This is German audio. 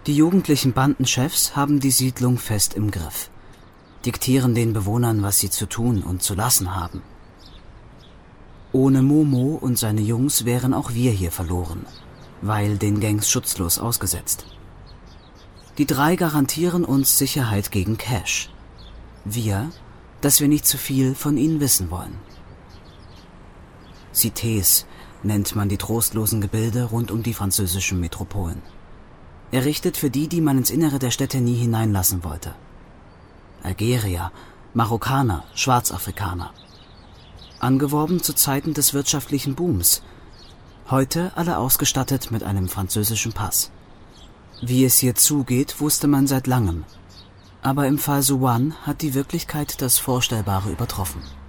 Die jugendlichen Bandenchefs haben die Siedlung fest im Griff, diktieren den Bewohnern, was sie zu tun und zu lassen haben. Ohne Momo und seine Jungs wären auch wir hier verloren, weil den Gangs schutzlos ausgesetzt. Die 3 garantieren uns Sicherheit gegen Cash. Wir, dass wir nicht zu viel von ihnen wissen wollen. Cités nennt man die trostlosen Gebilde rund um die französischen Metropolen. Errichtet für die man ins Innere der Städte nie hineinlassen wollte. Algerier, Marokkaner, Schwarzafrikaner. Angeworben zu Zeiten des wirtschaftlichen Booms. Heute alle ausgestattet mit einem französischen Pass. Wie es hier zugeht, wusste man seit langem. Aber im Fall Suwan hat die Wirklichkeit das Vorstellbare übertroffen.